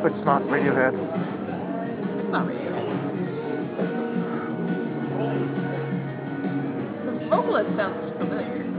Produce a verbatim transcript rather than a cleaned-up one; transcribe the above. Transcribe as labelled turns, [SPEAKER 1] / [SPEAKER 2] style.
[SPEAKER 1] But it's not Radiohead.
[SPEAKER 2] It's not Radiohead. The vocalist sounds familiar.